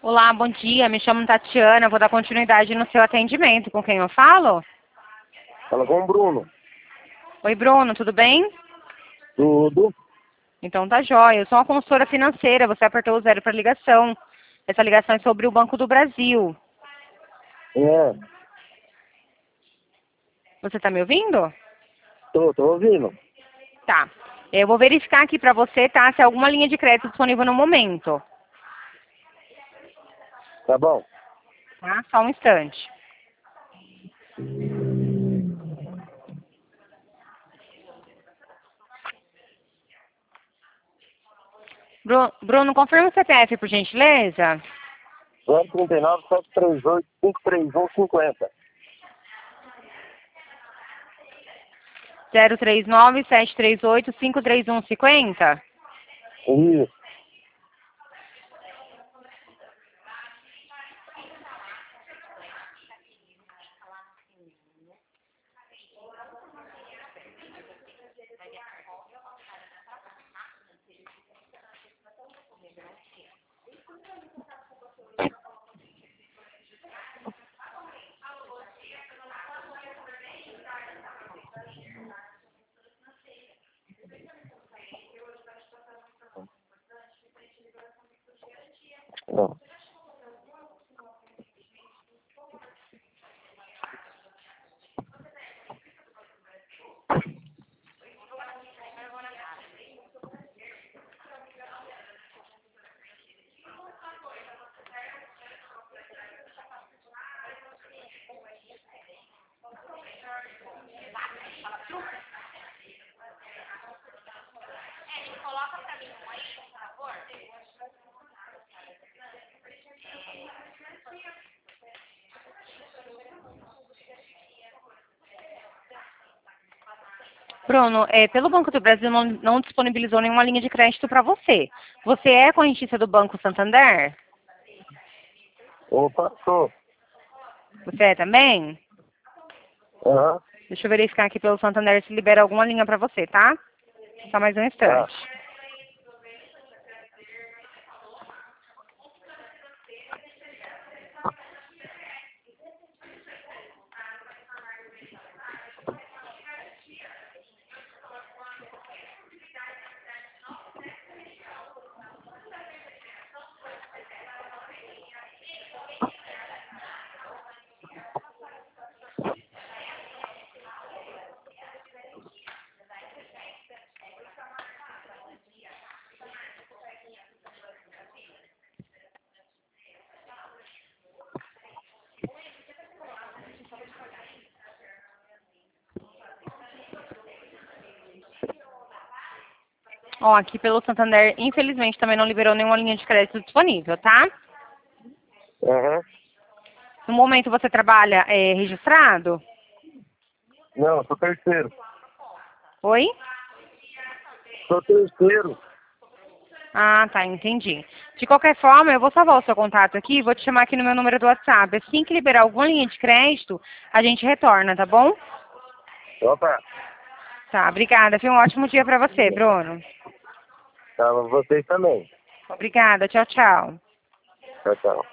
Olá, bom dia. Me chamo Tatiana. Vou dar continuidade no seu atendimento. Com quem eu falo? Fala com o Bruno. Oi, Bruno, tudo bem? Tudo. Então tá jóia. Eu sou uma consultora financeira. Você apertou o 0 para ligação. Essa ligação é sobre o Banco do Brasil. É, Você tá me ouvindo? tô ouvindo. Tá. Eu vou verificar aqui para você, tá? Se há alguma linha de crédito disponível no momento. Tá bom. Tá? Só um instante. Bruno, confirma o CPF, por gentileza. 039 738 531 50. 039-738-531-50. Isso. Não. Bruno, pelo Banco do Brasil não disponibilizou nenhuma linha de crédito para você. Você é correntista do Banco Santander? Opa, tô. Você é também? Aham. Deixa eu verificar aqui pelo Santander se libera alguma linha para você, tá? Só mais um Tá. instante. Ó, aqui pelo Santander, infelizmente, também não liberou nenhuma linha de crédito disponível, tá? Aham. No momento você trabalha registrado? Não, sou terceiro. Oi? Sou terceiro. Ah, tá, entendi. De qualquer forma, eu vou salvar o seu contato aqui, vou te chamar aqui no meu número do WhatsApp. Assim que liberar alguma linha de crédito, a gente retorna, tá bom? Opa. Tá, obrigada. Foi um ótimo dia pra você, Bruno. Tá, vocês também. Obrigada, tchau, tchau. Tchau, tchau.